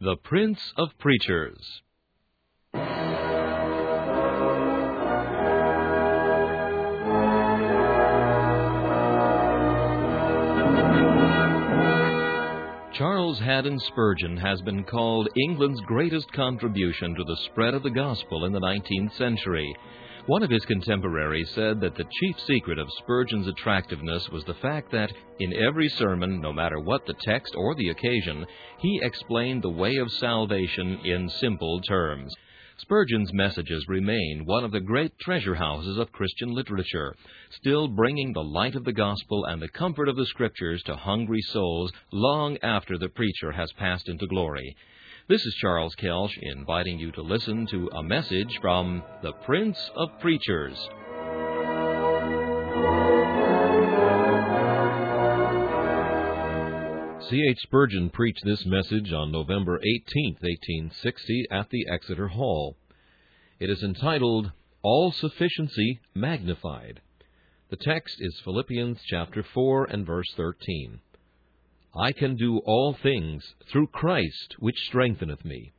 The Prince of Preachers. Charles Haddon Spurgeon has been called England's greatest contribution to the spread of the gospel in the 19th century. One of his contemporaries said that the chief secret of Spurgeon's attractiveness was the fact that, in every sermon, no matter what the text or the occasion, he explained the way of salvation in simple terms. Spurgeon's messages remain one of the great treasure houses of Christian literature, still bringing the light of the gospel and the comfort of the Scriptures to hungry souls long after the preacher has passed into glory. This is Charles Kelsch inviting you to listen to a message from the Prince of Preachers. C.H. Spurgeon preached this message on November 18, 1860, at the Exeter Hall. It is entitled, All Sufficiency Magnified. The text is Philippians chapter 4 and verse 13. I can do all things through Christ which strengtheneth me.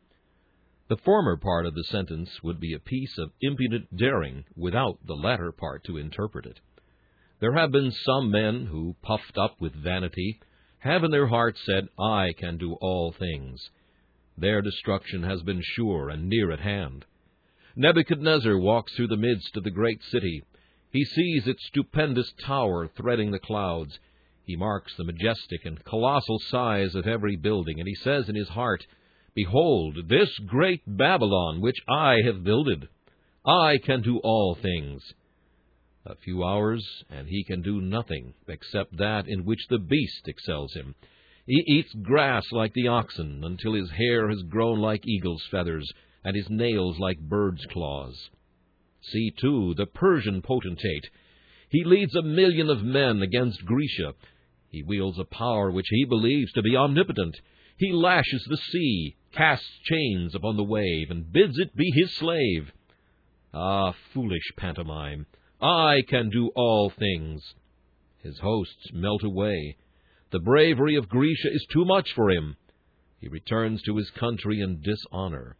The former part of the sentence would be a piece of impudent daring without the latter part to interpret it. There have been some men who, puffed up with vanity, have in their hearts said, I can do all things. Their destruction has been sure and near at hand. Nebuchadnezzar walks through the midst of the great city. He sees its stupendous tower threading the clouds. He marks the majestic and colossal size of every building, and he says in his heart, Behold, this great Babylon which I have builded. I can do all things. A few hours, and he can do nothing except that in which the beast excels him. He eats grass like the oxen, until his hair has grown like eagle's feathers, and his nails like bird's claws. See, too, the Persian potentate. He leads 1,000,000 of men against Grecia. He wields a power which he believes to be omnipotent. He lashes the sea, casts chains upon the wave, and bids it be his slave. Ah, foolish pantomime! I can do all things. His hosts melt away. The bravery of Grecia is too much for him. He returns to his country in dishonor.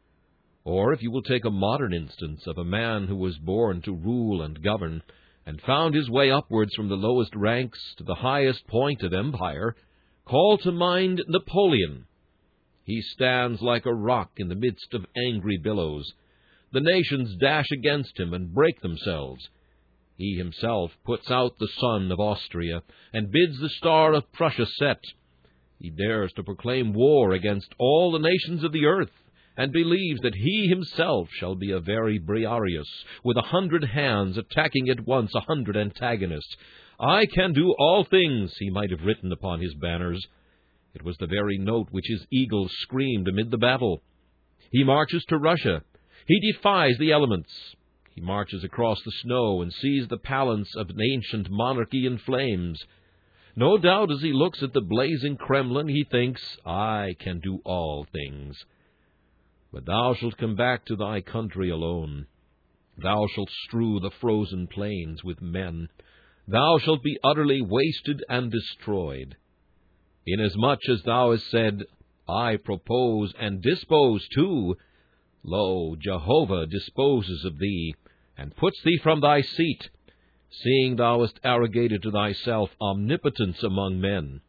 Or if you will take a modern instance of a man who was born to rule and govern, and found his way upwards from the lowest ranks to the highest point of empire, call to mind Napoleon. He stands like a rock in the midst of angry billows. The nations dash against him and break themselves. He himself puts out the sun of Austria, and bids the star of Prussia set. He dares to proclaim war against all the nations of the earth, and believes that he himself shall be a very Briareus, with 100 hands attacking at once 100 antagonists. I can do all things, he might have written upon his banners. It was the very note which his eagle screamed amid the battle. He marches to Russia. He defies the elements. He marches across the snow and sees the palace of an ancient monarchy in flames. No doubt as he looks at the blazing Kremlin, he thinks, I can do all things. But thou shalt come back to thy country alone. Thou shalt strew the frozen plains with men. Thou shalt be utterly wasted and destroyed. Inasmuch as thou hast said, I propose and dispose too, lo, Jehovah disposes of thee, and puts thee from thy seat, seeing thou hast arrogated to thyself omnipotence among men.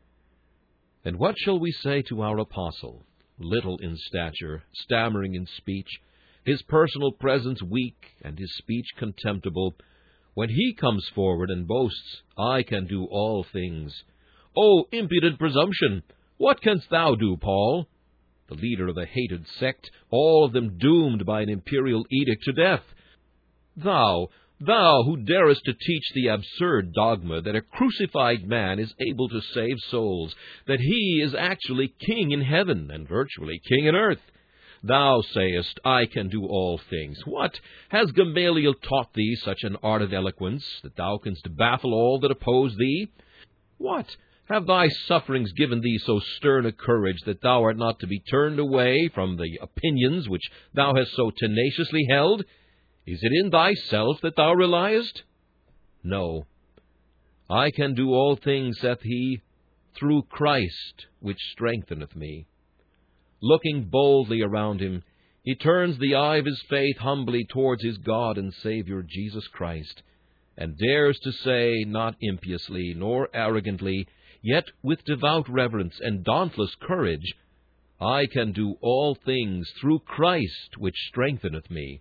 And what shall we say to our apostle? Little in stature, stammering in speech, his personal presence weak, and his speech contemptible, when he comes forward and boasts, I can do all things. O impudent presumption! What canst thou do, Paul? The leader of a hated sect, all of them doomed by an imperial edict to death. Thou who darest to teach the absurd dogma that a crucified man is able to save souls, that he is actually king in heaven and virtually king in earth. Thou sayest, I can do all things. What? Has Gamaliel taught thee such an art of eloquence, that thou canst baffle all that oppose thee? What? Have thy sufferings given thee so stern a courage that thou art not to be turned away from the opinions which thou hast so tenaciously held? Is it in thyself that thou reliest? No. I can do all things, saith he, through Christ which strengtheneth me. Looking boldly around him, he turns the eye of his faith humbly towards his God and Savior, Jesus Christ, and dares to say, not impiously nor arrogantly, yet with devout reverence and dauntless courage, I can do all things through Christ which strengtheneth me.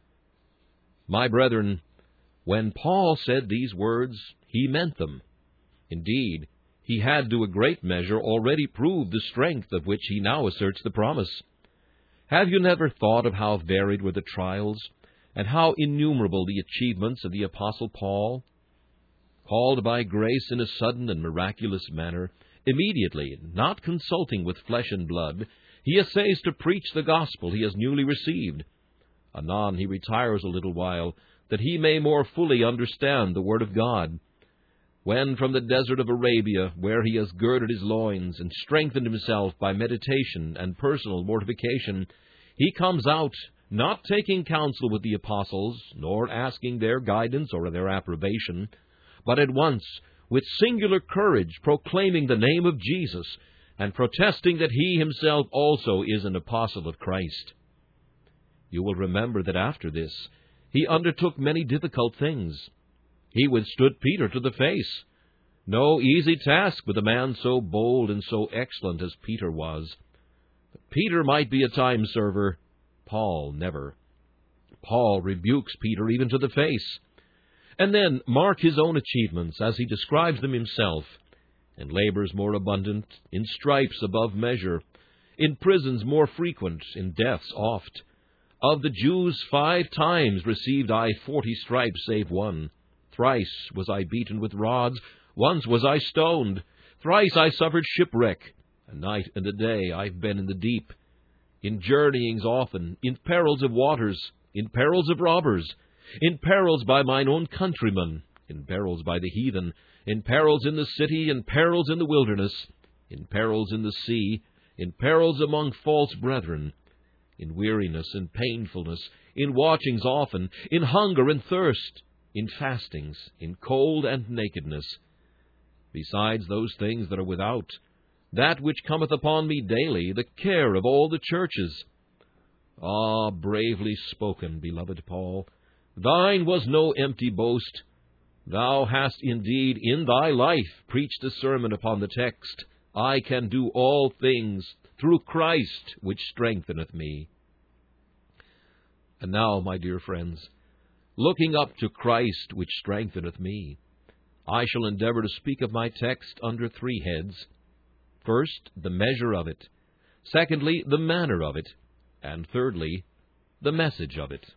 My brethren, when Paul said these words, he meant them. Indeed, he had to a great measure already proved the strength of which he now asserts the promise. Have you never thought of how varied were the trials, and how innumerable the achievements of the Apostle Paul? Called by grace in a sudden and miraculous manner, immediately, not consulting with flesh and blood, he essays to preach the gospel he has newly received. Anon he retires a little while, that he may more fully understand the word of God. When from the desert of Arabia, where he has girded his loins and strengthened himself by meditation and personal mortification, he comes out, not taking counsel with the apostles, nor asking their guidance or their approbation, but at once, with singular courage, proclaiming the name of Jesus, and protesting that he himself also is an apostle of Christ. You will remember that after this, he undertook many difficult things. He withstood Peter to the face. No easy task with a man so bold and so excellent as Peter was. But Peter might be a time-server, Paul never. Paul rebukes Peter even to the face. And then mark his own achievements as he describes them himself. In labors more abundant, in stripes above measure, in prisons more frequent, in deaths oft. Of the Jews 5 times received I 40 stripes save one. Thrice was I beaten with rods, once was I stoned. Thrice I suffered shipwreck, a night and a day I've been in the deep. In journeyings often, in perils of waters, in perils of robbers, in perils by mine own countrymen, in perils by the heathen, in perils in the city, in perils in the wilderness, in perils in the sea, in perils among false brethren, in weariness and painfulness, in watchings often, in hunger and thirst, in fastings, in cold and nakedness. Besides those things that are without, that which cometh upon me daily, the care of all the churches. Ah, bravely spoken, beloved Paul! Thine was no empty boast. Thou hast indeed in thy life preached a sermon upon the text, I can do all things through Christ which strengtheneth me. And now, my dear friends, looking up to Christ which strengtheneth me, I shall endeavor to speak of my text under 3 heads. First, the measure of it. Secondly, the manner of it. And thirdly, the message of it.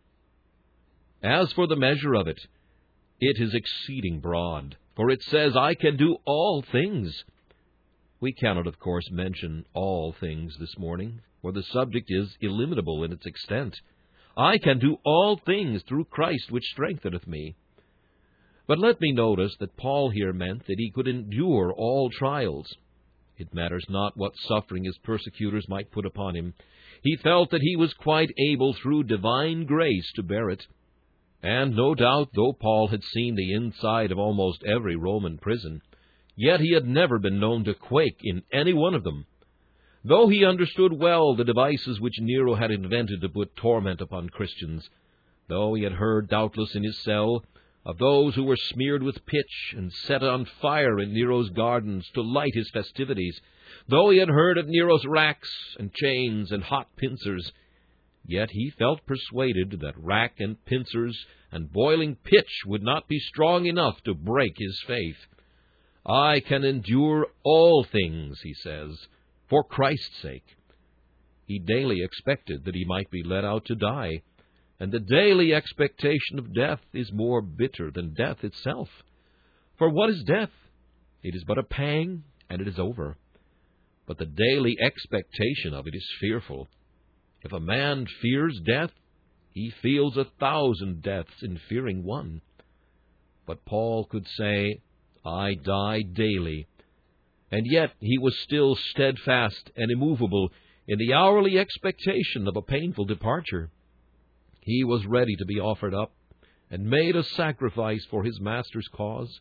As for the measure of it, it is exceeding broad, for it says, I can do all things. We cannot, of course, mention all things this morning, for the subject is illimitable in its extent. I can do all things through Christ which strengtheneth me. But let me notice that Paul here meant that he could endure all trials. It matters not what suffering his persecutors might put upon him. He felt that he was quite able through divine grace to bear it. And no doubt, though Paul had seen the inside of almost every Roman prison, yet he had never been known to quake in any one of them. Though he understood well the devices which Nero had invented to put torment upon Christians, though he had heard, doubtless, in his cell, of those who were smeared with pitch and set on fire in Nero's gardens to light his festivities, though he had heard of Nero's racks and chains and hot pincers, yet he felt persuaded that rack and pincers and boiling pitch would not be strong enough to break his faith. I can endure all things, he says, for Christ's sake. He daily expected that he might be led out to die, and the daily expectation of death is more bitter than death itself. For what is death? It is but a pang, and it is over. But the daily expectation of it is fearful. If a man fears death, he feels 1,000 deaths in fearing one. But Paul could say, I die daily. And yet he was still steadfast and immovable in the hourly expectation of a painful departure. He was ready to be offered up and made a sacrifice for his Master's cause.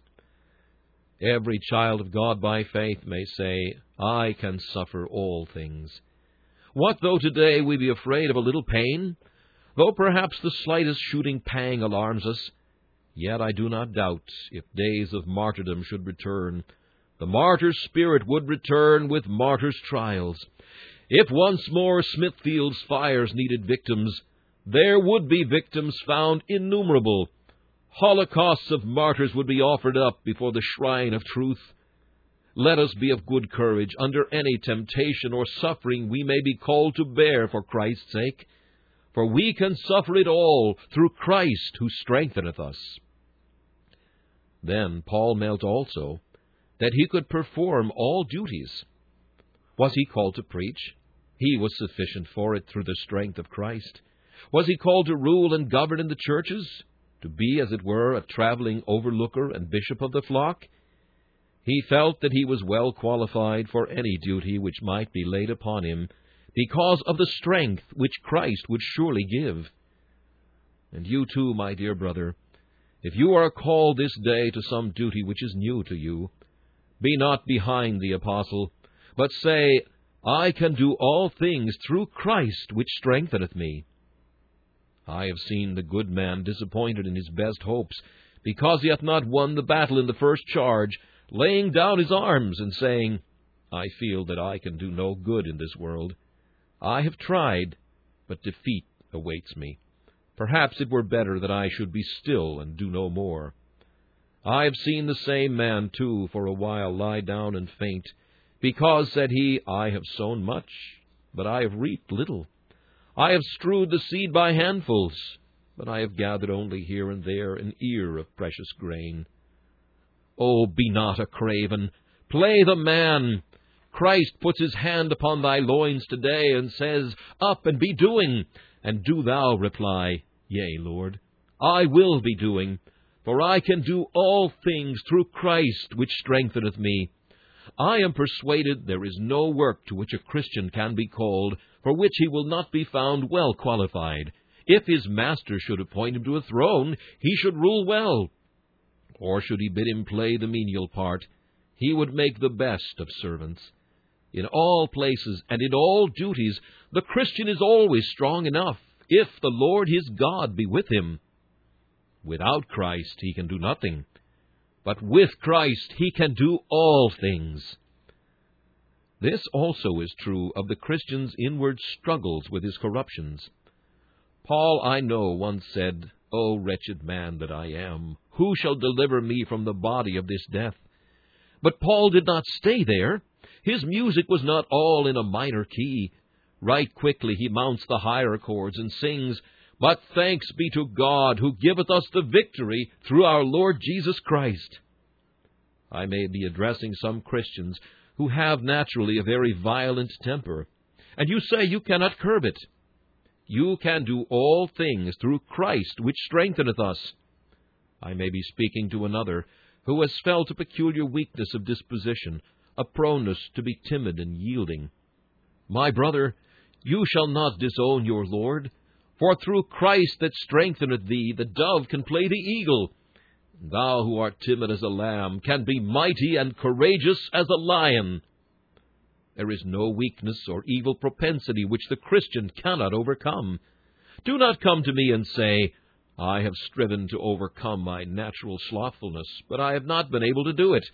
Every child of God by faith may say, I can suffer all things. What though today we be afraid of a little pain? Though perhaps the slightest shooting pang alarms us, yet I do not doubt, if days of martyrdom should return, the martyr's spirit would return with martyr's trials. If once more Smithfield's fires needed victims, there would be victims found innumerable. Holocausts of martyrs would be offered up before the shrine of truth. Let us be of good courage under any temptation or suffering we may be called to bear for Christ's sake, for we can suffer it all through Christ who strengtheneth us. Then Paul meant also that he could perform all duties. Was he called to preach? He was sufficient for it through the strength of Christ. Was he called to rule and govern in the churches? To be, as it were, a traveling overlooker and bishop of the flock? He felt that he was well qualified for any duty which might be laid upon him, because of the strength which Christ would surely give. And you too, my dear brother, if you are called this day to some duty which is new to you, be not behind the apostle, but say, I can do all things through Christ which strengtheneth me. I have seen the good man disappointed in his best hopes, because he hath not won the battle in the first charge, laying down his arms and saying, I feel that I can do no good in this world. I have tried, but defeat awaits me. Perhaps it were better that I should be still and do no more. I have seen the same man, too, for a while lie down and faint, because, said he, I have sown much, but I have reaped little. I have strewed the seed by handfuls, but I have gathered only here and there an ear of precious grain. Oh, be not a craven. Play the man. Christ puts his hand upon thy loins today and says, Up and be doing. And do thou reply, Yea, Lord, I will be doing, for I can do all things through Christ which strengtheneth me. I am persuaded there is no work to which a Christian can be called, for which he will not be found well qualified. If his master should appoint him to a throne, he should rule well. Or should he bid him play the menial part, he would make the best of servants. In all places and in all duties, the Christian is always strong enough, if the Lord his God be with him. Without Christ he can do nothing, but with Christ he can do all things. This also is true of the Christian's inward struggles with his corruptions. Paul, I know, once said, O wretched man that I am, who shall deliver me from the body of this death? But Paul did not stay there. His music was not all in a minor key. Right quickly he mounts the higher chords and sings, But thanks be to God, who giveth us the victory through our Lord Jesus Christ. I may be addressing some Christians who have naturally a very violent temper, and you say you cannot curb it. You can do all things through Christ which strengtheneth us. I may be speaking to another who has felt a peculiar weakness of disposition, a proneness to be timid and yielding. My brother, you shall not disown your Lord, for through Christ that strengtheneth thee, the dove can play the eagle. Thou who art timid as a lamb can be mighty and courageous as a lion. There is no weakness or evil propensity which the Christian cannot overcome. Do not come to me and say, I have striven to overcome my natural slothfulness, but I have not been able to do it.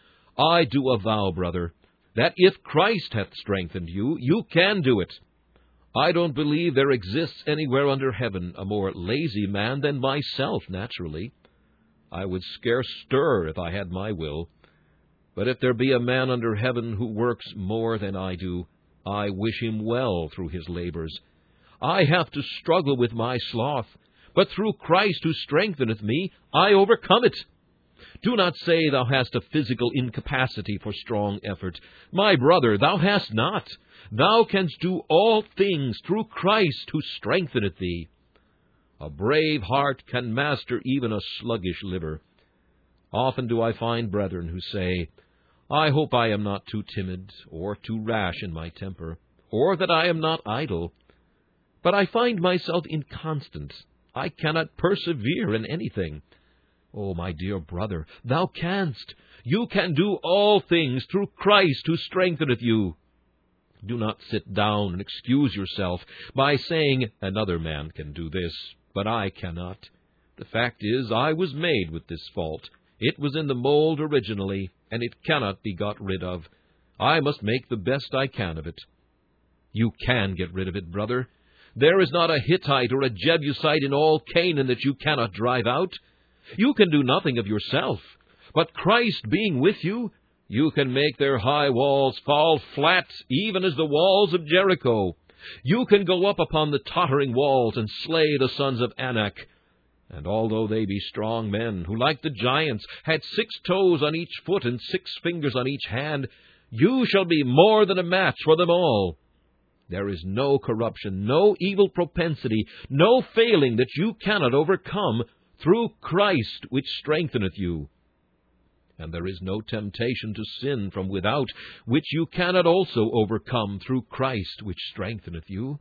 I do avow, brother, that if Christ hath strengthened you, you can do it. I don't believe there exists anywhere under heaven a more lazy man than myself, naturally. I would scarce stir if I had my will. But if there be a man under heaven who works more than I do, I wish him well through his labors. I have to struggle with my sloth, but through Christ who strengtheneth me, I overcome it. Do not say thou hast a physical incapacity for strong effort. My brother, thou hast not. Thou canst do all things through Christ who strengtheneth thee. A brave heart can master even a sluggish liver. Often do I find brethren who say, I hope I am not too timid or too rash in my temper, or that I am not idle. But I find myself inconstant. I cannot persevere in anything. Oh, my dear brother, thou canst. You can do all things through Christ who strengtheneth you. Do not sit down and excuse yourself by saying, another man can do this, but I cannot. The fact is, I was made with this fault. It was in the mold originally, and it cannot be got rid of. I must make the best I can of it. You can get rid of it, brother. There is not a Hittite or a Jebusite in all Canaan that you cannot drive out. You can do nothing of yourself, but Christ being with you, you can make their high walls fall flat, even as the walls of Jericho. You can go up upon the tottering walls and slay the sons of Anak. And although they be strong men, who like the giants had 6 toes on each foot and 6 fingers on each hand, you shall be more than a match for them all. There is no corruption, no evil propensity, no failing that you cannot overcome through Christ which strengtheneth you. And there is no temptation to sin from without, which you cannot also overcome through Christ which strengtheneth you.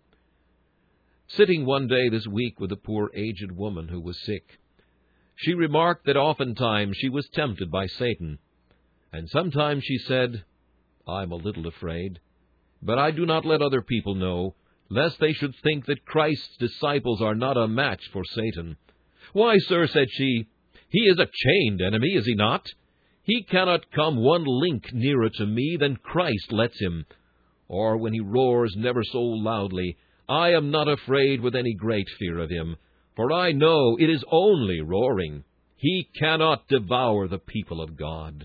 Sitting one day this week with a poor aged woman who was sick, she remarked that oftentimes she was tempted by Satan, and sometimes she said, I'm a little afraid, but I do not let other people know, lest they should think that Christ's disciples are not a match for Satan. Why, sir, said she, he is a chained enemy, is he not? He cannot come one link nearer to me than Christ lets him. Or when he roars never so loudly, I am not afraid with any great fear of him, for I know it is only roaring. He cannot devour the people of God.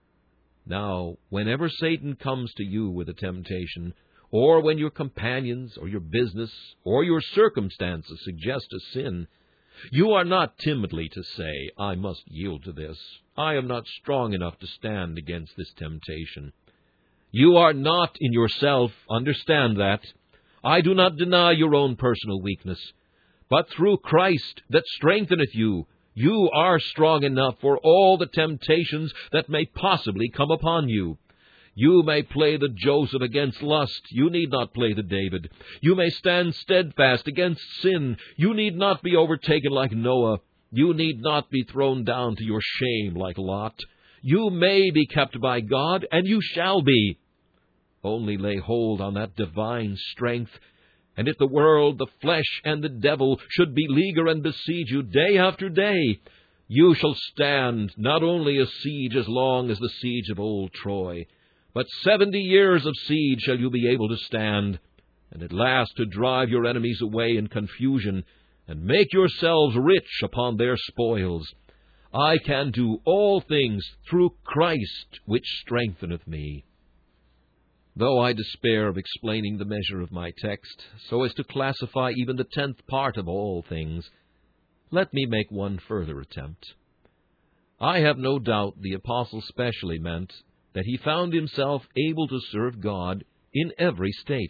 Now, whenever Satan comes to you with a temptation, or when your companions, or your business, or your circumstances suggest a sin, you are not timidly to say, I must yield to this. I am not strong enough to stand against this temptation. You are not in yourself, understand that. I do not deny your own personal weakness. But through Christ that strengtheneth you, you are strong enough for all the temptations that may possibly come upon you. You may play the Joseph against lust. You need not play the David. You may stand steadfast against sin. You need not be overtaken like Noah. You need not be thrown down to your shame like Lot. You may be kept by God, and you shall be. Only lay hold on that divine strength, and if the world, the flesh, and the devil should beleaguer and besiege you day after day, you shall stand not only a siege as long as the siege of old Troy, but 70 years of siege shall you be able to stand, and at last to drive your enemies away in confusion, and make yourselves rich upon their spoils. I can do all things through Christ which strengtheneth me. Though I despair of explaining the measure of my text, so as to classify even the 10th part of all things, let me make one further attempt. I have no doubt the apostle specially meant that he found himself able to serve God in every state.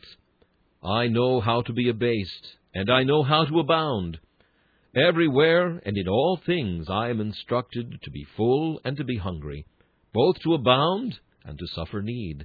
I know how to be abased, and I know how to abound. Everywhere and in all things I am instructed to be full and to be hungry, both to abound and to suffer need.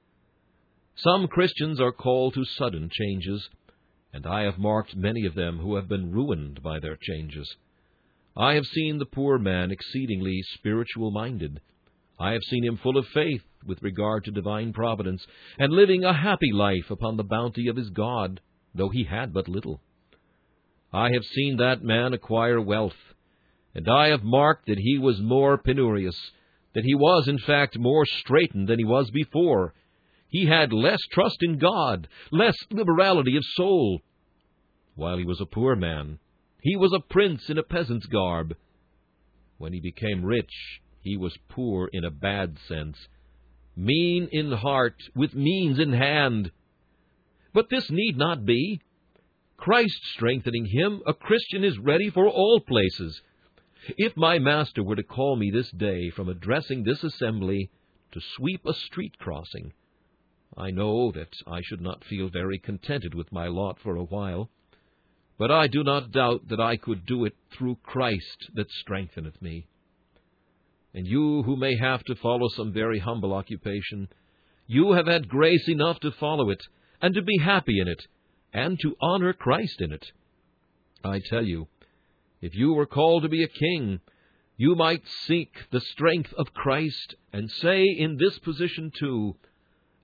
Some Christians are called to sudden changes, and I have marked many of them who have been ruined by their changes. I have seen the poor man exceedingly spiritual-minded. I have seen him full of faith with regard to divine providence, and living a happy life upon the bounty of his God, though he had but little. I have seen that man acquire wealth, and I have marked that he was more penurious, that he was, in fact, more straitened than he was before. He had less trust in God, less liberality of soul. While he was a poor man, he was a prince in a peasant's garb. When he became rich, he was poor in a bad sense, mean in heart, with means in hand. But this need not be. Christ strengthening him, a Christian is ready for all places. If my master were to call me this day from addressing this assembly to sweep a street crossing, I know that I should not feel very contented with my lot for a while, but I do not doubt that I could do it through Christ that strengtheneth me. And you who may have to follow some very humble occupation, you have had grace enough to follow it, and to be happy in it, and to honor Christ in it. I tell you, if you were called to be a king, you might seek the strength of Christ, and say in this position too,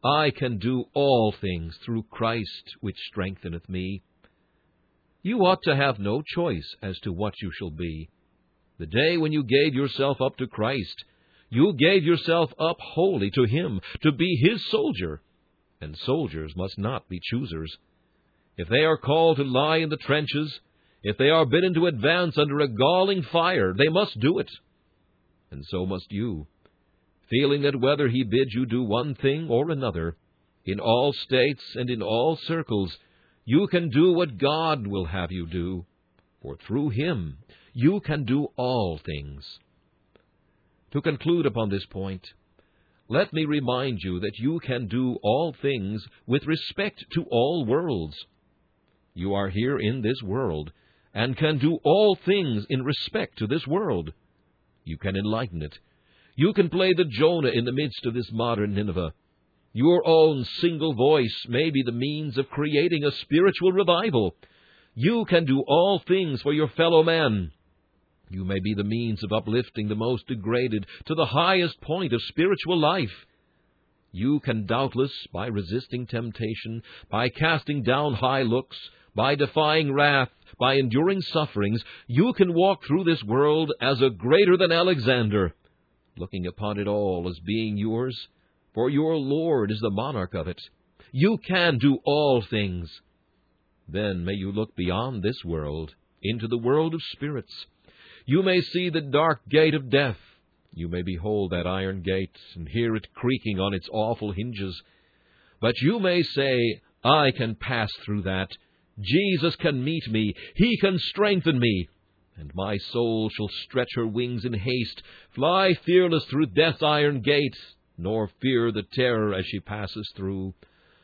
I can do all things through Christ which strengtheneth me. You ought to have no choice as to what you shall be. The day when you gave yourself up to Christ, you gave yourself up wholly to Him, to be His soldier. And soldiers must not be choosers. If they are called to lie in the trenches, if they are bidden to advance under a galling fire, they must do it. And so must you, feeling that whether He bids you do one thing or another, in all states and in all circles, you can do what God will have you do, for through Him you can do all things. To conclude upon this point, let me remind you that you can do all things with respect to all worlds. You are here in this world, and can do all things in respect to this world. You can enlighten it. You can play the Jonah in the midst of this modern Nineveh. Your own single voice may be the means of creating a spiritual revival. You can do all things for your fellow man. You may be the means of uplifting the most degraded to the highest point of spiritual life. You can doubtless, by resisting temptation, by casting down high looks, by defying wrath, by enduring sufferings, you can walk through this world as a greater than Alexander, looking upon it all as being yours, for your Lord is the monarch of it. You can do all things. Then may you look beyond this world, into the world of spirits. You may see the dark gate of death. You may behold that iron gate and hear it creaking on its awful hinges. But you may say, I can pass through that. Jesus can meet me. He can strengthen me. And my soul shall stretch her wings in haste, fly fearless through death's iron gate, nor fear the terror as she passes through.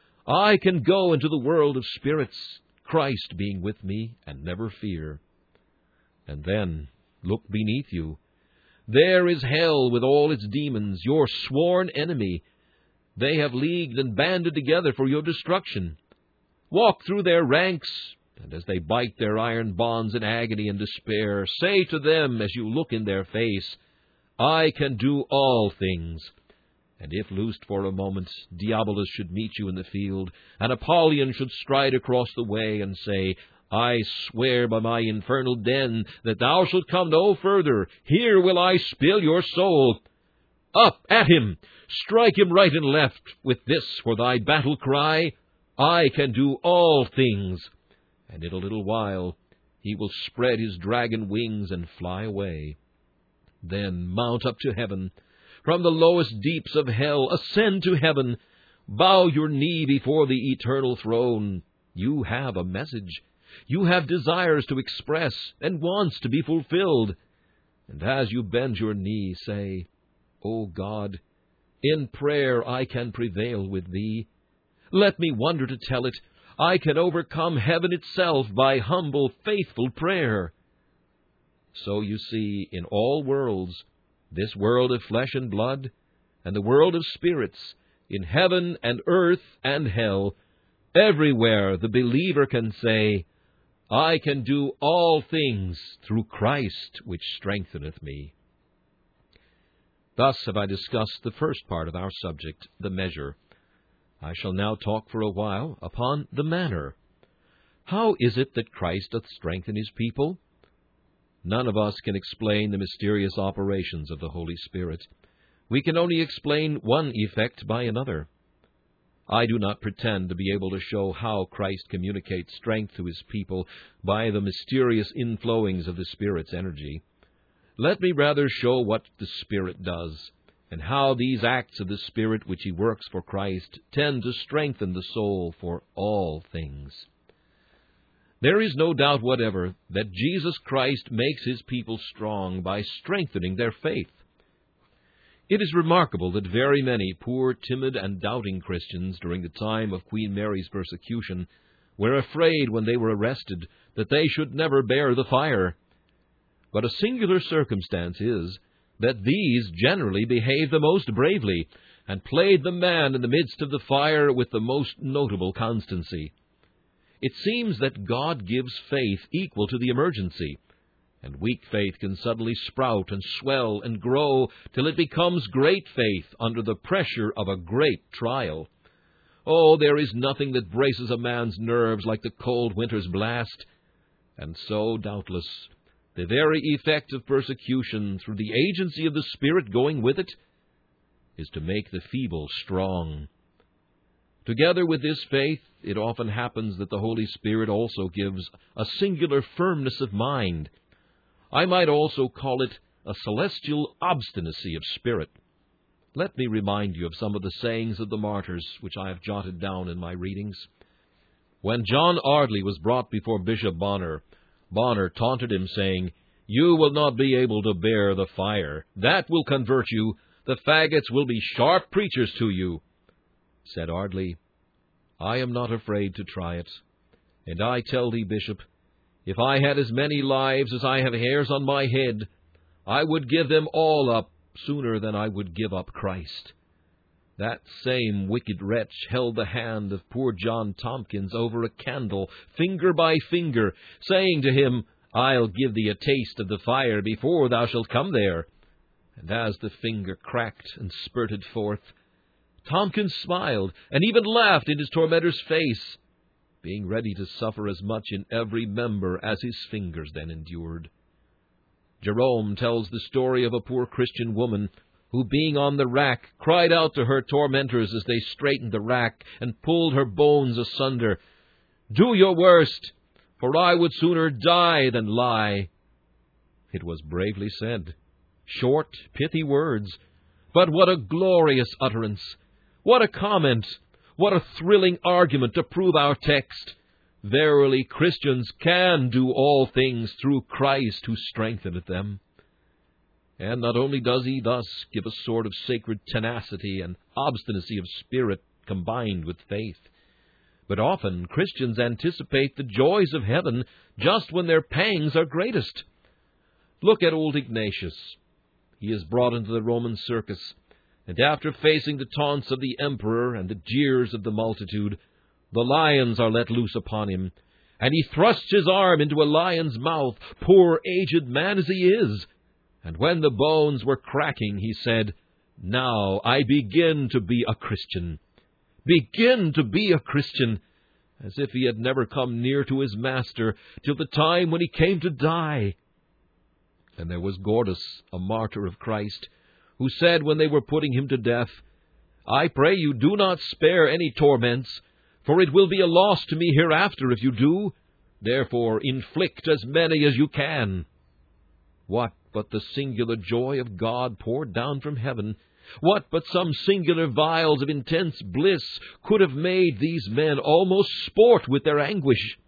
I can go into the world of spirits, Christ being with me, and never fear. And then, look beneath you. There is hell with all its demons, your sworn enemy. They have leagued and banded together for your destruction. Walk through their ranks, and as they bite their iron bonds in agony and despair, say to them as you look in their face, I can do all things. And if loosed for a moment, Diabolus should meet you in the field, and Apollyon should stride across the way and say, I swear by my infernal den that thou shalt come no further. Here will I spill your soul. Up at him! Strike him right and left, with this for thy battle cry, I can do all things. And in a little while he will spread his dragon wings and fly away. Then mount up to heaven. From the lowest deeps of hell ascend to heaven. Bow your knee before the eternal throne. You have a message. You have desires to express and wants to be fulfilled. And as you bend your knee, say, O God, in prayer I can prevail with Thee. Let me wonder to tell it, I can overcome heaven itself by humble, faithful prayer. So you see, in all worlds, this world of flesh and blood, and the world of spirits, in heaven and earth and hell, everywhere the believer can say, I can do all things through Christ which strengtheneth me. Thus have I discussed the first part of our subject, the measure. I shall now talk for a while upon the manner. How is it that Christ doth strengthen His people? None of us can explain the mysterious operations of the Holy Spirit. We can only explain one effect by another. I do not pretend to be able to show how Christ communicates strength to His people by the mysterious inflowings of the Spirit's energy. Let me rather show what the Spirit does, and how these acts of the Spirit which He works for Christ tend to strengthen the soul for all things. There is no doubt whatever that Jesus Christ makes His people strong by strengthening their faith. It is remarkable that very many poor, timid, and doubting Christians during the time of Queen Mary's persecution were afraid when they were arrested that they should never bear the fire. But a singular circumstance is that these generally behaved the most bravely, and played the man in the midst of the fire with the most notable constancy. It seems that God gives faith equal to the emergency, and weak faith can suddenly sprout and swell and grow till it becomes great faith under the pressure of a great trial. Oh, there is nothing that braces a man's nerves like the cold winter's blast. And so, doubtless, the very effect of persecution, through the agency of the Spirit going with it, is to make the feeble strong. Together with this faith, it often happens that the Holy Spirit also gives a singular firmness of mind. I might also call it a celestial obstinacy of spirit. Let me remind you of some of the sayings of the martyrs, which I have jotted down in my readings. When John Ardley was brought before Bishop Bonner, Bonner taunted him, saying, "You will not be able to bear the fire. That will convert you. The faggots will be sharp preachers to you." Said Ardley, "I am not afraid to try it. And I tell thee, Bishop, if I had as many lives as I have hairs on my head, I would give them all up sooner than I would give up Christ." That same wicked wretch held the hand of poor John Tompkins over a candle, finger by finger, saying to him, "I'll give thee a taste of the fire before thou shalt come there." And as the finger cracked and spurted forth, Tompkins smiled and even laughed in his tormentor's face, being ready to suffer as much in every member as his fingers then endured. Jerome tells the story of a poor Christian woman who, being on the rack, cried out to her tormentors as they straightened the rack and pulled her bones asunder, "Do your worst, for I would sooner die than lie." It was bravely said. Short, pithy words, but what a glorious utterance! What a comment! What a thrilling argument to prove our text! Verily, Christians can do all things through Christ who strengtheneth them. And not only does he thus give a sort of sacred tenacity and obstinacy of spirit combined with faith, but often Christians anticipate the joys of heaven just when their pangs are greatest. Look at old Ignatius. He is brought into the Roman circus, and after facing the taunts of the emperor and the jeers of the multitude, the lions are let loose upon him, and he thrusts his arm into a lion's mouth, poor aged man as he is. And when the bones were cracking, he said, "Now I begin to be a Christian." Begin to be a Christian, as if he had never come near to his master till the time when he came to die. And there was Gordus, a martyr of Christ, who said when they were putting him to death, "I pray you do not spare any torments, for it will be a loss to me hereafter if you do. Therefore inflict as many as you can." What but the singular joy of God poured down from heaven? What but some singular vials of intense bliss could have made these men almost sport with their anguish?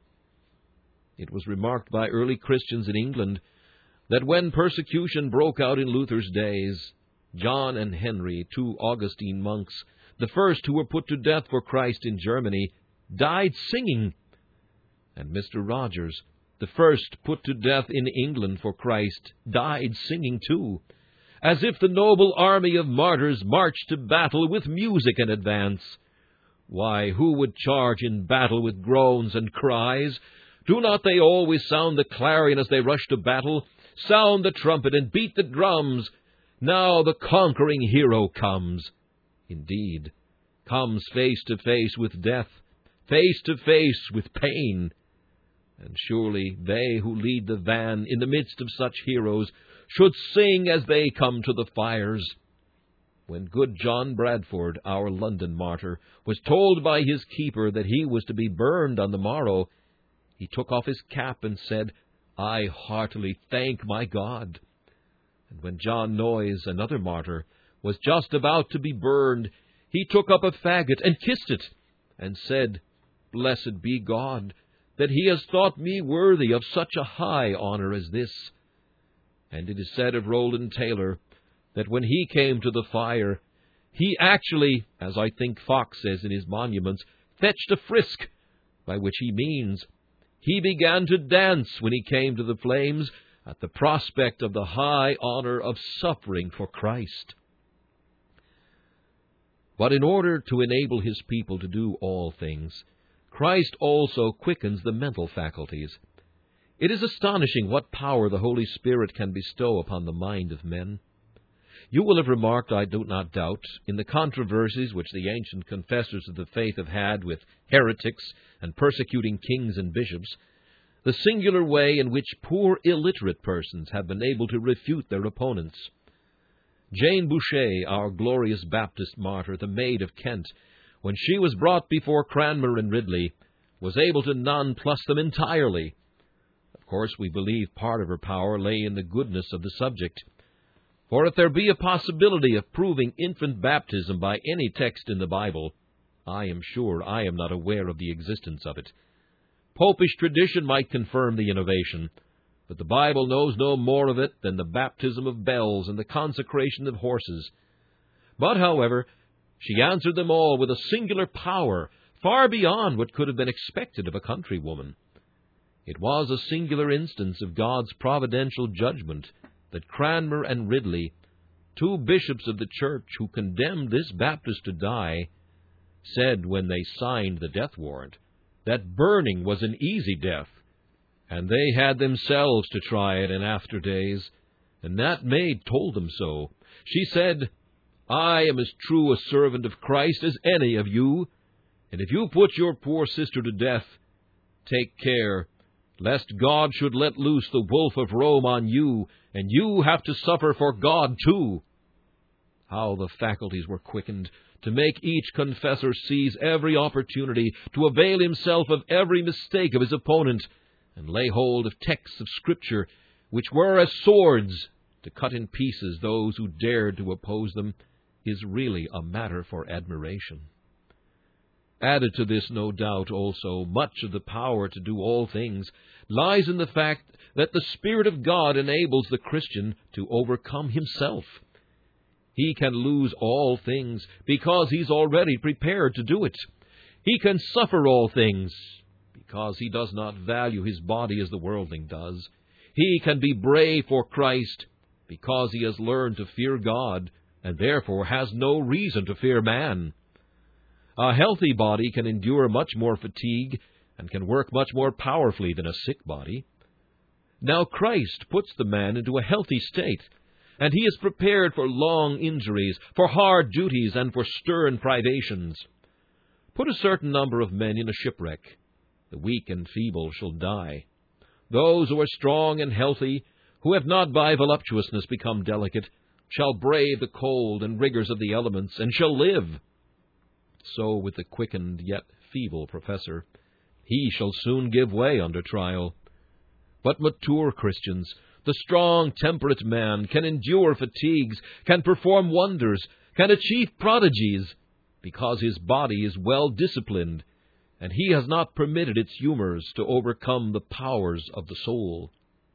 It was remarked by early Christians in England that when persecution broke out in Luther's days, John and Henry, two Augustine monks, the first who were put to death for Christ in Germany, died singing. And Mr. Rogers, the first put to death in England for Christ, died singing too, as if the noble army of martyrs marched to battle with music in advance. Why, who would charge in battle with groans and cries? Do not they always sound the clarion as they rush to battle? Sound the trumpet and beat the drums. Now the conquering hero comes. Indeed, comes face to face with death, face to face with pain. And surely they who lead the van in the midst of such heroes should sing as they come to the fires. When good John Bradford, our London martyr, was told by his keeper that he was to be burned on the morrow, he took off his cap and said, "I heartily thank my God." And when John Noyes, another martyr, was just about to be burned, he took up a faggot and kissed it, and said, "Blessed be God, that he has thought me worthy of such a high honor as this." And it is said of Roland Taylor that when he came to the fire, he actually, as I think Fox says in his monuments, fetched a frisk, by which he means he began to dance when he came to the flames at the prospect of the high honor of suffering for Christ. But in order to enable his people to do all things, Christ also quickens the mental faculties. It is astonishing what power the Holy Spirit can bestow upon the mind of men. You will have remarked, I do not doubt, in the controversies which the ancient confessors of the faith have had with heretics and persecuting kings and bishops, the singular way in which poor illiterate persons have been able to refute their opponents. Jane Boucher, our glorious Baptist martyr, the Maid of Kent, when she was brought before Cranmer and Ridley, was able to nonplus them entirely. Of course, we believe part of her power lay in the goodness of the subject. For if there be a possibility of proving infant baptism by any text in the Bible, I am sure I am not aware of the existence of it. Popish tradition might confirm the innovation, but the Bible knows no more of it than the baptism of bells and the consecration of horses. But, however, she answered them all with a singular power, far beyond what could have been expected of a countrywoman. It was a singular instance of God's providential judgment that Cranmer and Ridley, two bishops of the church who condemned this Baptist to die, said when they signed the death warrant that burning was an easy death, and they had themselves to try it in after days, and that maid told them so. She said, "I am as true a servant of Christ as any of you, and if you put your poor sister to death, take care lest God should let loose the wolf of Rome on you, and you have to suffer for God too." How the faculties were quickened to make each confessor seize every opportunity to avail himself of every mistake of his opponent, and lay hold of texts of Scripture which were as swords to cut in pieces those who dared to oppose them, is really a matter for admiration. Added to this, no doubt, also, much of the power to do all things lies in the fact that the Spirit of God enables the Christian to overcome himself. He can lose all things because he's already prepared to do it. He can suffer all things because he does not value his body as the worldling does. He can be brave for Christ because he has learned to fear God and therefore has no reason to fear man. A healthy body can endure much more fatigue and can work much more powerfully than a sick body. Now Christ puts the man into a healthy state, and he is prepared for long injuries, for hard duties, and for stern privations. Put a certain number of men in a shipwreck. The weak and feeble shall die. Those who are strong and healthy, who have not by voluptuousness become delicate, shall brave the cold and rigors of the elements, and shall live. So with the quickened yet feeble professor. He shall soon give way under trial. But mature Christians, the strong, temperate man, can endure fatigues, can perform wonders, can achieve prodigies, because his body is well disciplined, and he has not permitted its humors to overcome the powers of the soul.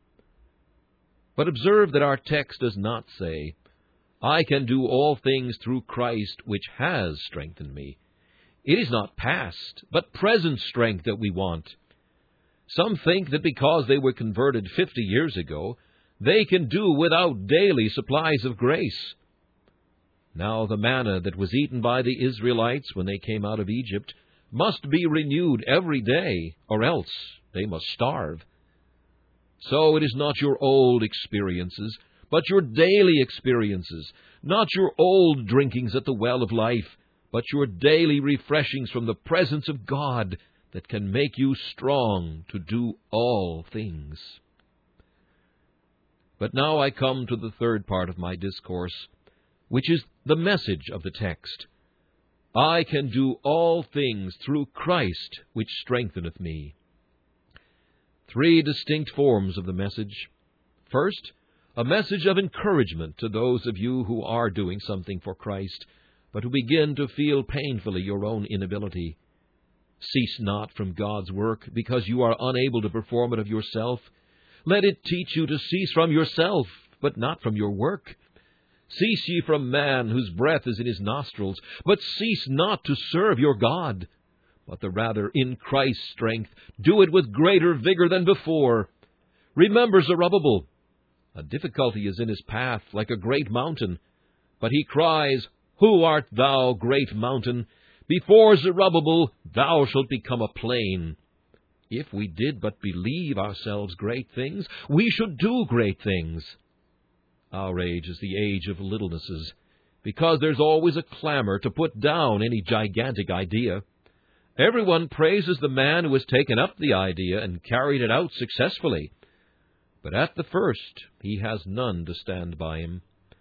But observe that our text does not say, "I can do all things through Christ which has strengthened me." It is not past, but present strength that we want. Some think that because they were converted 50 years ago, they can do without daily supplies of grace. Now the manna that was eaten by the Israelites when they came out of Egypt must be renewed every day, or else they must starve. So it is not your old experiences, but your daily experiences, not your old drinkings at the well of life, but your daily refreshings from the presence of God that can make you strong to do all things. But now I come to the third part of my discourse, which is the message of the text. I can do all things through Christ which strengtheneth me. 3 distinct forms of the message. First, a message of encouragement to those of you who are doing something for Christ, but who begin to feel painfully your own inability. Cease not from God's work because you are unable to perform it of yourself. Let it teach you to cease from yourself, but not from your work. Cease ye from man, whose breath is in his nostrils, but cease not to serve your God. But the rather, in Christ's strength, do it with greater vigor than before. Remember Zerubbabel. A difficulty is in his path, like a great mountain. But he cries, "Who art thou, great mountain? Before Zerubbabel thou shalt become a plain." If we did but believe ourselves great things, we should do great things. Our age is the age of littlenesses, because there's always a clamor to put down any gigantic idea. Everyone praises the man who has taken up the idea and carried it out successfully. But at the first, he has none to stand by him.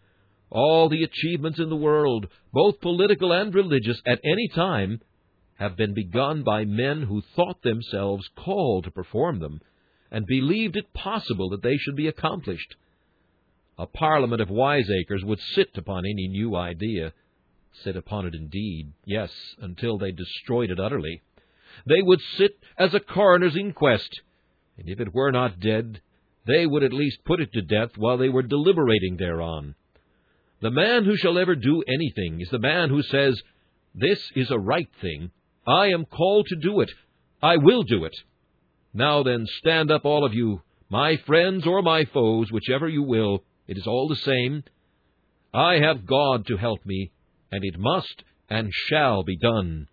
All the achievements in the world, both political and religious, at any time, have been begun by men who thought themselves called to perform them, and believed it possible that they should be accomplished. A parliament of wiseacres would sit upon any new idea, sit upon it indeed, yes, until they destroyed it utterly. They would sit as a coroner's inquest, and if it were not dead, they would at least put it to death while they were deliberating thereon. The man who shall ever do anything is the man who says, "This is a right thing. I am called to do it. I will do it. Now then, stand up, all of you, my friends or my foes, whichever you will. It is all the same. I have God to help me, and it must and shall be done."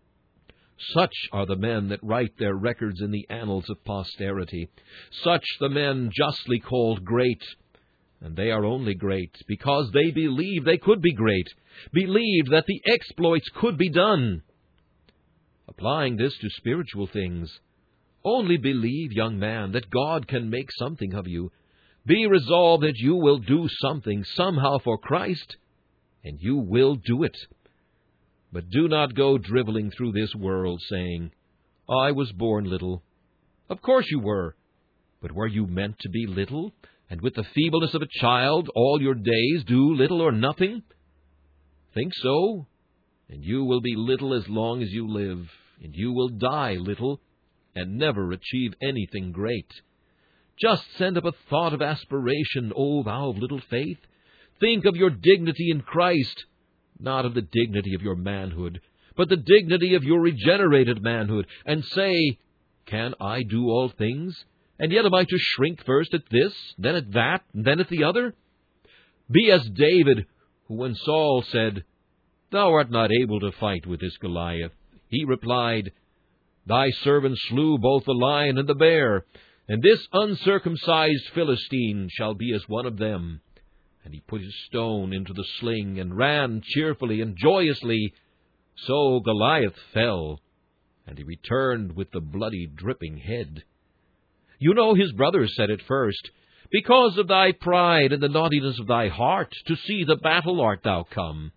Such are the men that write their records in the annals of posterity. Such the men justly called great. And they are only great because they believed they could be great, believed that the exploits could be done. Applying this to spiritual things, only believe, young man, that God can make something of you. Be resolved that you will do something somehow for Christ, and you will do it. But do not go driveling through this world saying, "I was born little." Of course you were. But were you meant to be little, and with the feebleness of a child all your days do little or nothing? Think so, and you will be little as long as you live, and you will die little, and never achieve anything great. Just send up a thought of aspiration, O thou of little faith. Think of your dignity in Christ, not of the dignity of your manhood, but the dignity of your regenerated manhood, and say, "Can I do all things? And yet am I to shrink first at this, then at that, and then at the other?" Be as David, who when Saul said, "Thou art not able to fight with this Goliath," he replied, "Thy servant slew both the lion and the bear, and this uncircumcised Philistine shall be as one of them." And he put his stone into the sling, and ran cheerfully and joyously. So Goliath fell, and he returned with the bloody, dripping head. You know his brothers said at first, "Because of thy pride and the naughtiness of thy heart, to see the battle art thou come."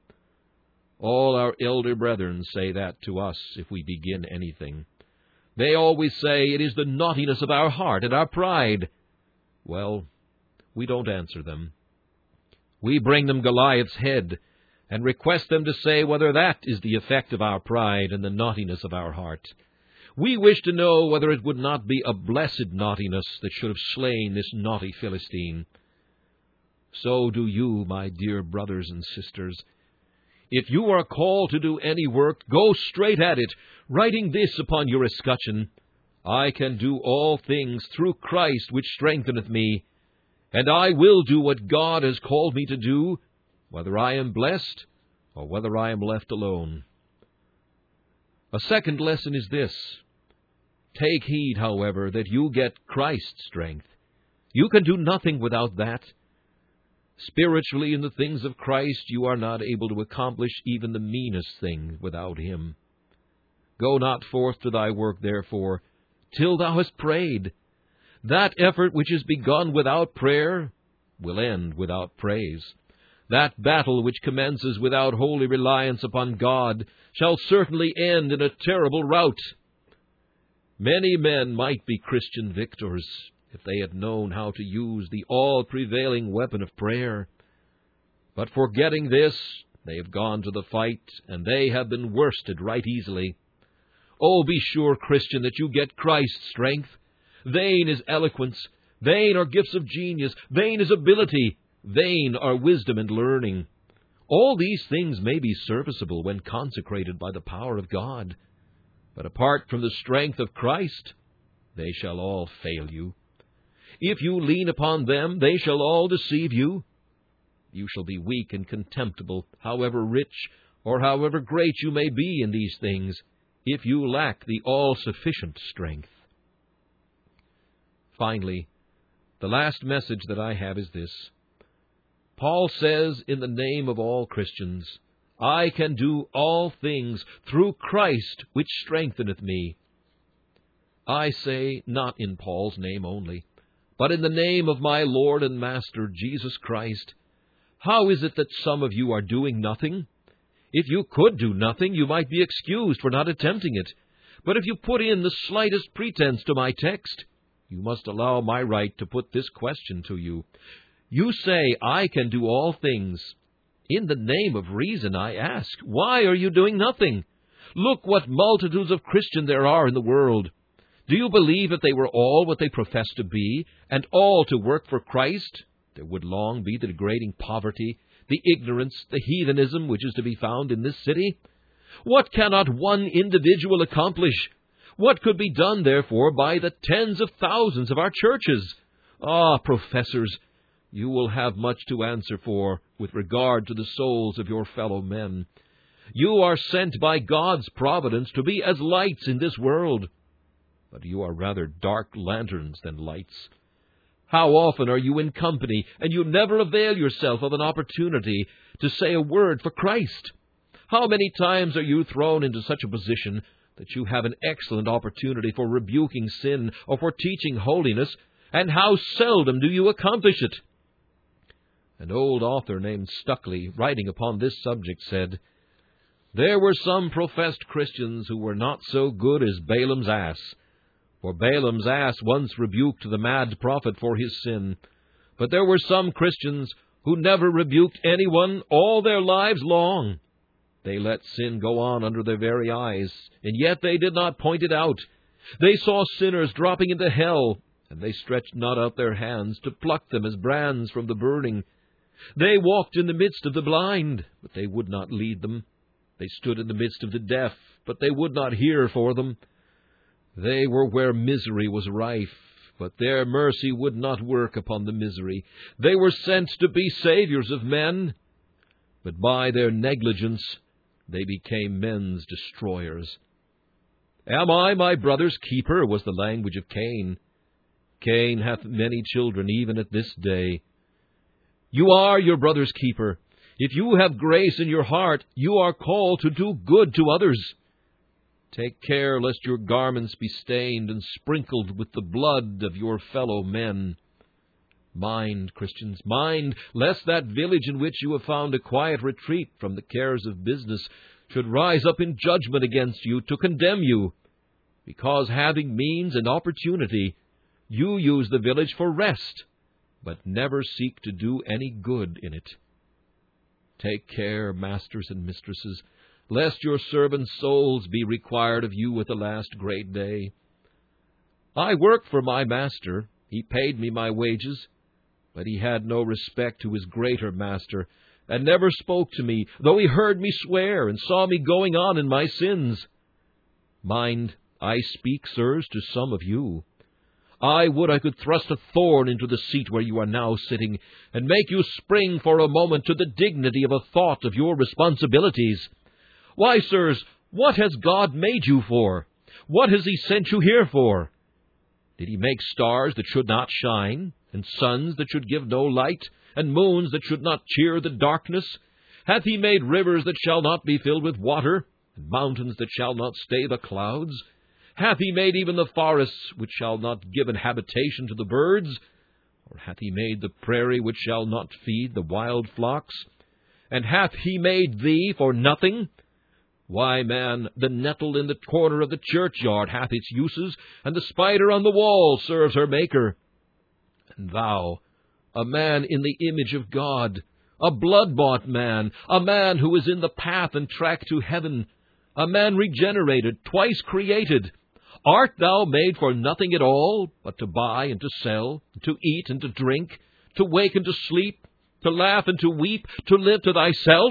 All our elder brethren say that to us if we begin anything. They always say it is the naughtiness of our heart and our pride. Well, we don't answer them. We bring them Goliath's head, and request them to say whether that is the effect of our pride and the naughtiness of our heart. We wish to know whether it would not be a blessed naughtiness that should have slain this naughty Philistine. So do you, my dear brothers and sisters. If you are called to do any work, go straight at it, writing this upon your escutcheon: "I can do all things through Christ which strengtheneth me. And I will do what God has called me to do, whether I am blessed or whether I am left alone." A second lesson is this. Take heed, however, that you get Christ's strength. You can do nothing without that. Spiritually, in the things of Christ, you are not able to accomplish even the meanest thing without Him. Go not forth to thy work, therefore, till thou hast prayed. That effort which is begun without prayer will end without praise. That battle which commences without holy reliance upon God shall certainly end in a terrible rout. Many men might be Christian victors if they had known how to use the all-prevailing weapon of prayer. But forgetting this, they have gone to the fight, and they have been worsted right easily. Oh, be sure, Christian, that you get Christ's strength. Vain is eloquence, vain are gifts of genius, vain is ability, vain are wisdom and learning. All these things may be serviceable when consecrated by the power of God, but apart from the strength of Christ, they shall all fail you. If you lean upon them, they shall all deceive you. You shall be weak and contemptible, however rich or however great you may be in these things, if you lack the all-sufficient strength. Finally, the last message that I have is this. Paul says, in the name of all Christians, I can do all things through Christ which strengtheneth me. I say, not in Paul's name only, but in the name of my Lord and Master, Jesus Christ. How is it that some of you are doing nothing? If you could do nothing, you might be excused for not attempting it. But if you put in the slightest pretense to my text, you must allow my right to put this question to you. You say, I can do all things. In the name of reason, I ask, why are you doing nothing? Look what multitudes of Christians there are in the world. Do you believe if they were all what they profess to be, and all to work for Christ, there would long be the degrading poverty, the ignorance, the heathenism which is to be found in this city? What cannot one individual accomplish? What could be done, therefore, by the tens of thousands of our churches? Ah, professors, you will have much to answer for with regard to the souls of your fellow men. You are sent by God's providence to be as lights in this world, but you are rather dark lanterns than lights. How often are you in company, and you never avail yourself of an opportunity to say a word for Christ? How many times are you thrown into such a position that you have an excellent opportunity for rebuking sin or for teaching holiness, and how seldom do you accomplish it? An old author named Stuckley, writing upon this subject, said, There were some professed Christians who were not so good as Balaam's ass. For Balaam's ass once rebuked the mad prophet for his sin. But there were some Christians who never rebuked anyone all their lives long. They let sin go on under their very eyes, and yet they did not point it out. They saw sinners dropping into hell, and they stretched not out their hands to pluck them as brands from the burning. They walked in the midst of the blind, but they would not lead them. They stood in the midst of the deaf, but they would not hear for them. They were where misery was rife, but their mercy would not work upon the misery. They were sent to be saviors of men, but by their negligence they became men's destroyers. Am I my brother's keeper, was the language of Cain. Cain hath many children even at this day. You are your brother's keeper. If you have grace in your heart, you are called to do good to others. Take care lest your garments be stained and sprinkled with the blood of your fellow men. Mind, Christians, mind, lest that village in which you have found a quiet retreat from the cares of business should rise up in judgment against you to condemn you, because having means and opportunity, you use the village for rest, but never seek to do any good in it. Take care, masters and mistresses, lest your servants' souls be required of you at the last great day. I worked for my master, he paid me my wages, but he had no respect to his greater master, and never spoke to me, though he heard me swear and saw me going on in my sins. Mind, I speak, sirs, to some of you. I would I could thrust a thorn into the seat where you are now sitting, and make you spring for a moment to the dignity of a thought of your responsibilities. Why, sirs, what has God made you for? What has He sent you here for? Did He make stars that should not shine, and suns that should give no light, and moons that should not cheer the darkness? Hath He made rivers that shall not be filled with water, and mountains that shall not stay the clouds? Hath He made even the forests which shall not give an habitation to the birds? Or hath He made the prairie which shall not feed the wild flocks? And hath He made thee for nothing? Why, man, the nettle in the corner of the churchyard hath its uses, and the spider on the wall serves her Maker. And thou, a man in the image of God, a blood-bought man, a man who is in the path and track to heaven, a man regenerated, twice created, art thou made for nothing at all, but to buy and to sell, to eat and to drink, to wake and to sleep, to laugh and to weep, to live to thyself?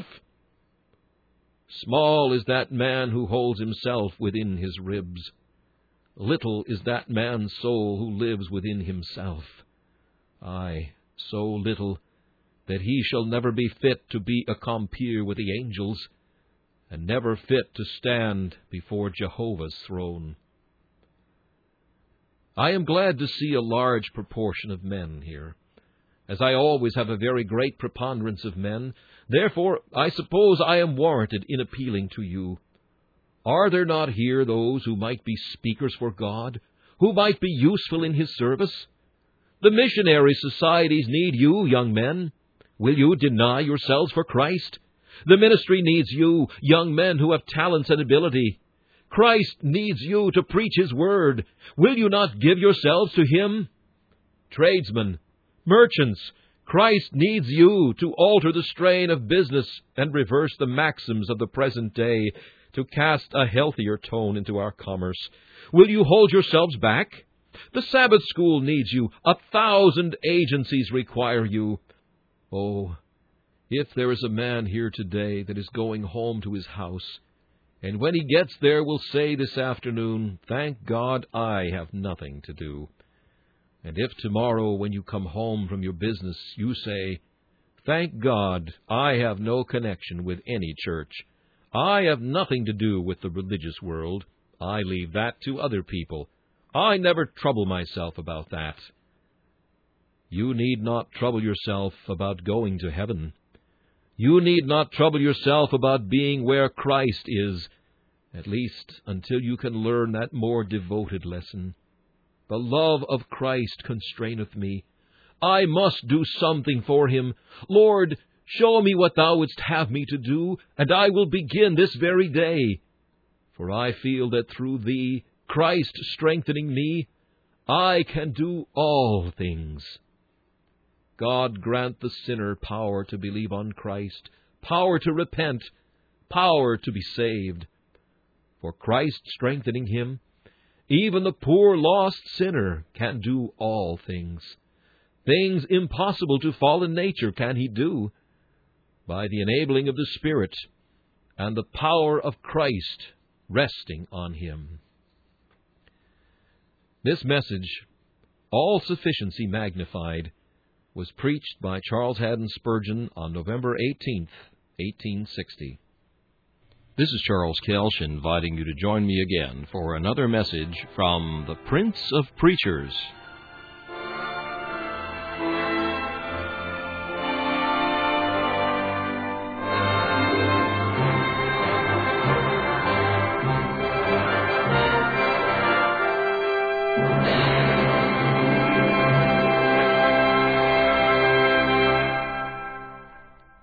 Small is that man who holds himself within his ribs. Little is that man's soul who lives within himself. Aye, so little that he shall never be fit to be a compeer with the angels, and never fit to stand before Jehovah's throne. I am glad to see a large proportion of men here. as I always have a very great preponderance of men. Therefore, I suppose I am warranted in appealing to you. Are there not here those who might be speakers for God, who might be useful in His service? The missionary societies need you, young men. Will you deny yourselves for Christ? The ministry needs you, young men who have talents and ability. Christ needs you to preach His word. Will you not give yourselves to Him? Tradesmen, merchants, Christ needs you to alter the strain of business and reverse the maxims of the present day, to cast a healthier tone into our commerce. Will you hold yourselves back? The Sabbath school needs you. 1,000 agencies require you. Oh, if there is a man here today that is going home to his house, and when he gets there will say this afternoon, "Thank God I have nothing to do." And if tomorrow when you come home from your business you say, "Thank God I have no connection with any church. I have nothing to do with the religious world. I leave that to other people. I never trouble myself about that." You need not trouble yourself about going to heaven. You need not trouble yourself about being where Christ is, at least until you can learn that more devoted lesson. The love of Christ constraineth me. I must do something for Him. Lord, show me what Thou wouldst have me to do, and I will begin this very day. For I feel that through Thee, Christ strengthening me, I can do all things. God grant the sinner power to believe on Christ, power to repent, power to be saved. For Christ strengthening him, even the poor lost sinner can do all things. Things impossible to fallen nature can he do, by the enabling of the Spirit and the power of Christ resting on him. This message, All Sufficiency Magnified, was preached by Charles Haddon Spurgeon on November 18th, 1860. This is Charles Kelsch inviting you to join me again for another message from the Prince of Preachers,